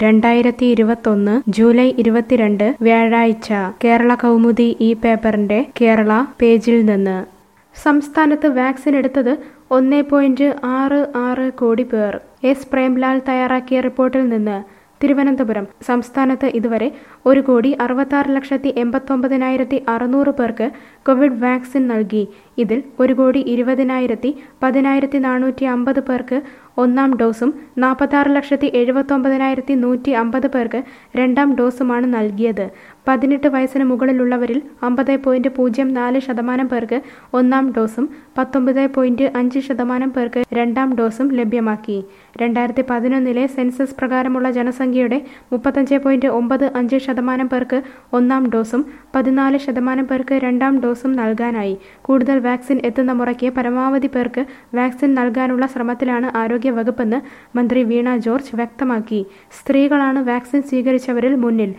2021 July 22 വ്യാഴാഴ്ച കേരള കൗമുദി ഈ പേപ്പറിന്റെ കേരള പേജിൽ നിന്ന് സംസ്ഥാനത്ത് വാക്സിൻ എടുത്തത് 1.66 കോടി പേർ. എസ് പ്രേംലാൽ തയ്യാറാക്കിയ റിപ്പോർട്ടിൽ നിന്ന് തിരുവനന്തപുരം. സംസ്ഥാനത്ത് ഇതുവരെ 1,66,89,600 പേർക്ക് കോവിഡ് വാക്സിൻ നൽകി. ഇതിൽ 1,20,10,450 പേർക്ക് ഒന്നാം ഡോസും 46,79,150 പേർക്ക് രണ്ടാം ഡോസുമാണ് നൽകിയത്. 18 വയസ്സിന് മുകളിലുള്ളവരിൽ 50.04% പേർക്ക് ഒന്നാം ഡോസും 19.5% പേർക്ക് രണ്ടാം ഡോസും ലഭ്യമാക്കി. 2011 സെൻസസ് പ്രകാരമുള്ള ജനസംഖ്യയുടെ 35.95% പേർക്ക് ഒന്നാം ഡോസും 14% പേർക്ക് രണ്ടാം ഡോസും നൽകാനായി. കൂടുതൽ വാക്സിൻ എത്തുന്ന മുറയ്ക്ക് പരമാവധി പേർക്ക് വാക്സിൻ നൽകാനുള്ള ശ്രമത്തിലാണ് ആരോഗ്യവകുപ്പെന്ന് മന്ത്രി വീണ ജോർജ് വ്യക്തമാക്കി. സ്ത്രീകളാണ് വാക്സിൻ സ്വീകരിച്ചവരിൽ മുന്നിൽ.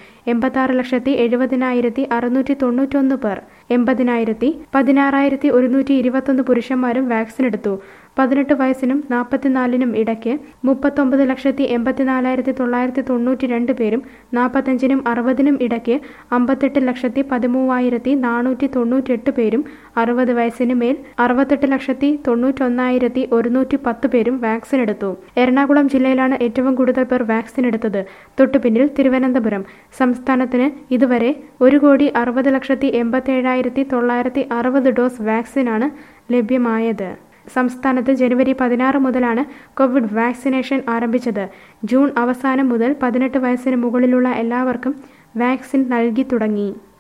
86,70,691 പേർ, 80,16,121 പുരുഷന്മാരും വാക്സിൻ എടുത്തു. 18 വയസ്സിനും 44നും ഇടയ്ക്ക് 39,84,992 പേരും, 45നും 60നും ഇടയ്ക്ക് 58,13,498 പേരും, 60 വയസ്സിന് മേൽ 68,91,110 പേരും വാക്സിൻ എടുത്തു. എറണാകുളം ജില്ലയിലാണ് ഏറ്റവും കൂടുതൽ പേർ വാക്സിൻ എടുത്തത്. തൊട്ടുപിന്നിൽ തിരുവനന്തപുരം. സംസ്ഥാനത്തിന് ഇതുവരെ 1,60,87,960 ഡോസ് വാക്സിനാണ് ലഭ്യമായത്. സംസ്ഥാനത്ത് ജനുവരി 16 മുതലാണ് കോവിഡ് വാക്സിനേഷൻ ആരംഭിച്ചത്. ജൂൺ അവസാനം മുതൽ 18 വയസ്സിന് മുകളിലുള്ള എല്ലാവർക്കും വാക്സിൻ നൽകി തുടങ്ങി.